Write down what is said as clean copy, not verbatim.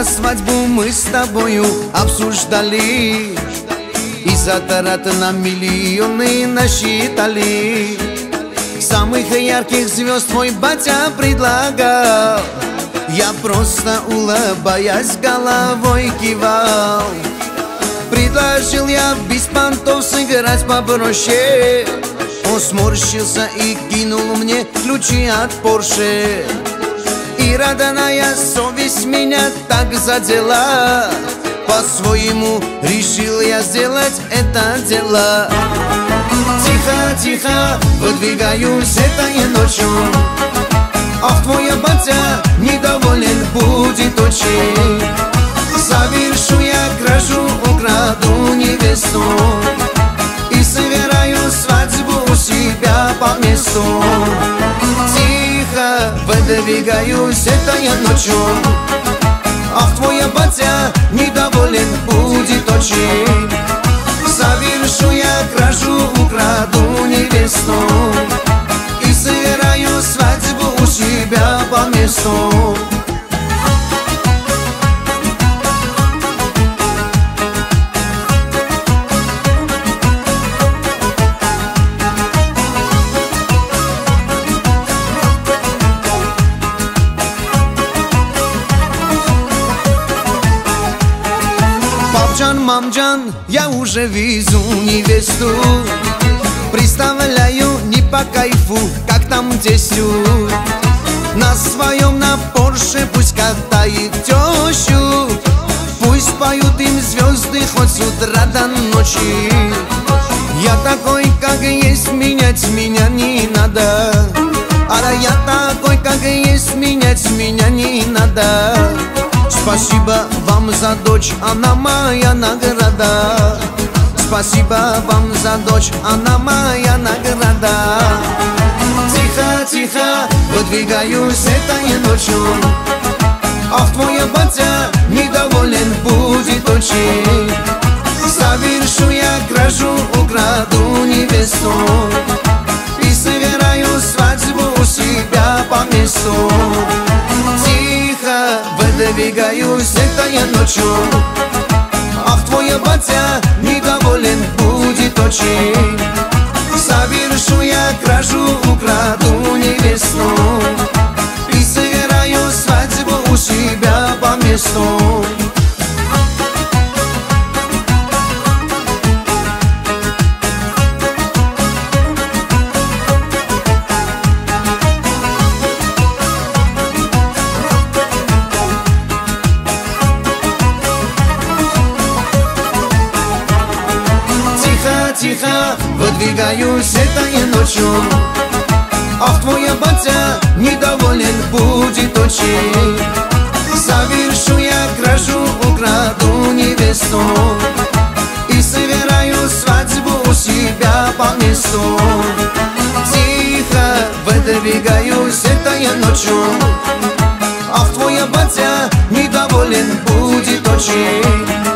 Когда свадьбу мы с тобою обсуждали, и за тарат на миллионы насчитали. Самых ярких звезд мой батя предлагал, я просто улыбаясь головой кивал. Предложил я без понтов сыграть попроще. Он сморщился и кинул мне ключи от Порше. И родная совесть меня так задела, по-своему решил я сделать это дело. Тихо, тихо, выдвигаюсь этой ночью. Ах, твой батя недоволен будет очень. Совершу я кражу, украду невесту и сыграю свадьбу у себя по месту. Тихо, выдвигаюсь этой ночью. Ах, твой батя недоволен будет очень. Совершу я кражу, украду невесту и сыграю свадьбу у себя по месту. Папджан, мамджан, я уже везу невесту. Представляю не по кайфу, как там тестю. На своем на Порше пусть катает тещу. Пусть поют им звезды хоть с утра до ночи. Я такой, как есть, менять меня не надо. А я такой, как есть, менять меня не надо. Спасибо вам за дочь, она моя награда. Спасибо вам за дочь, она моя награда. Тихо, тихо, выдвигаюсь этой ночью. Ах, твой батя недоволен будет очень. Совершу я кражу, украду невесту и сыграю свадьбу у себя по месту. Тихо, выдвигаюсь этой ночью. Ах, твой батя недоволен будет очень. Совершу я кражу, украду невесту и сыграю свадьбу у себя по месту. Тихо, выдвигаюсь этой ночью. Ах, твой батя недоволен будет очень. Совершу я кражу, украду невесту и сыграю свадьбу у себя по месту. Тихо, выдвигаюсь этой ночью. Ах, твой батя недоволен будет очень.